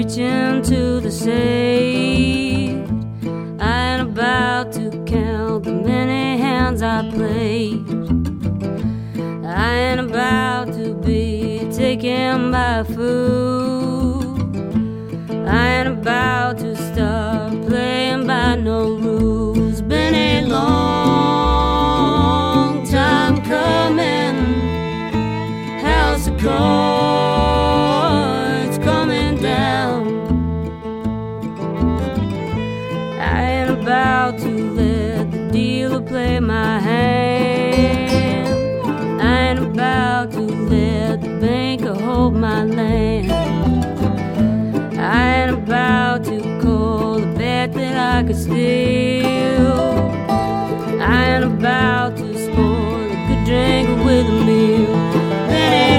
reaching to the sage. I ain't about to count the many hands I played. I ain't about to be taken by fool. I ain't about to start playing by no rules. Been a long time coming. House of cards coming down. I ain't about to let the dealer play my hand. I ain't about to let the banker hold my land. I ain't about to call a bet that I could steal. I ain't about to spoil a good drink with a meal. Been a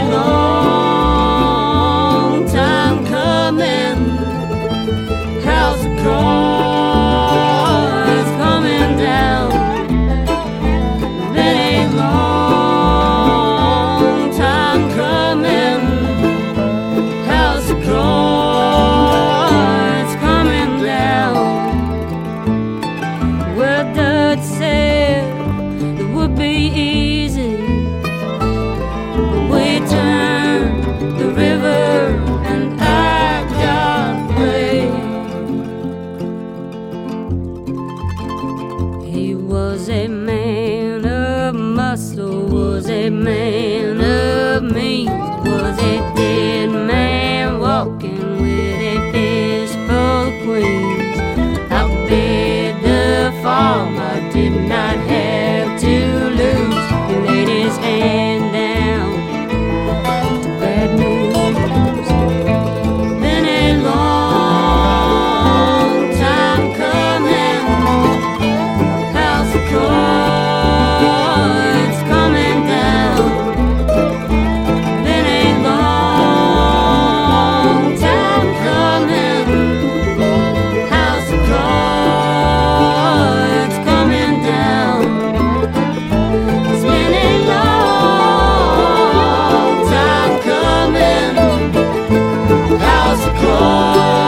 long time coming. House of cards coming down. Been a long time coming. House of cards coming down. Well, Dutch said it would be easy. We turned the river and I got brave. He was a man of muscle, was a man of means, was a dead man walking with a fist full of queens. I bid the farmer did not have to lose. He laid his hand down. Bad news. Been a long time coming. House of cards coming down. Been a long time coming. House of cards coming down. It's been a long time coming. House of cards.